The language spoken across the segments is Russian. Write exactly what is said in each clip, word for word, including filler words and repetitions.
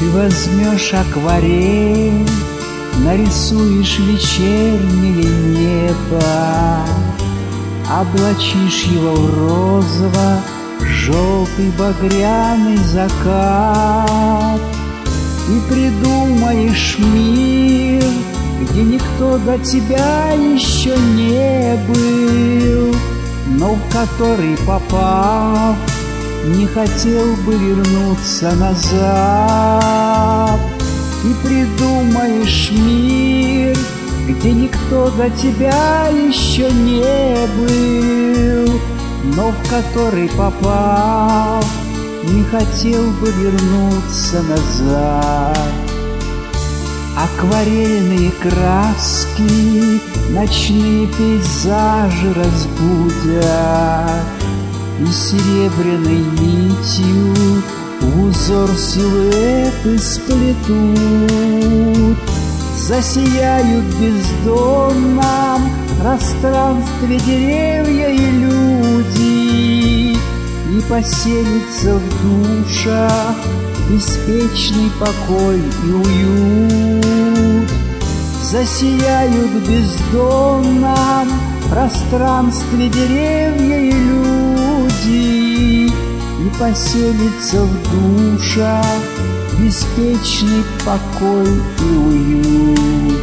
Ты возьмешь акварель, нарисуешь вечернее небо, облачишь его в розово-желтый багряный закат и придумаешь мир, где никто до тебя еще не был, но в который, попав, не хотел бы вернуться назад. И придумаешь мир, где никто до тебя еще не был, но в который, попав, не хотел бы вернуться назад. Акварельные краски ночные пейзажи разбудят, и серебряной нитью в узор силуэты сплетут. Засияют в бездонном пространстве деревья и люди, и поселится в душах беспечный покой и уют. Засияют в бездонном пространстве деревья и люди, и поселится в душах беспечный покой и уют.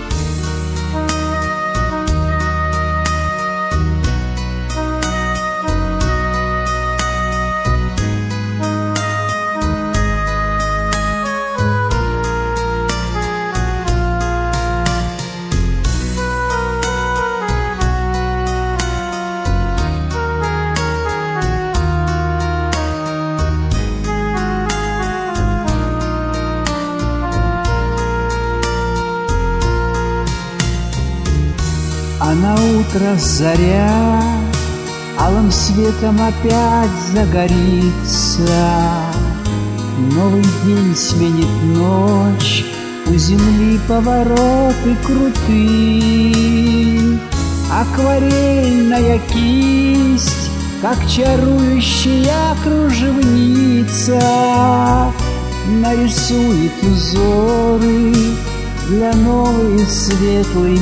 А на утро заря алым светом опять загорится. Новый день сменит ночь, у земли повороты крутые. Акварельная кисть, как чарующая кружевница, нарисует узоры для новой светлой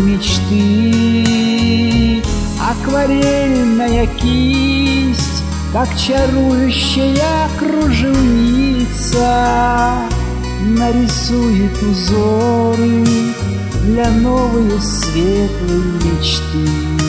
мечты. Акварельная кисть, как чарующая кружевница, нарисует узоры для новой светлой мечты.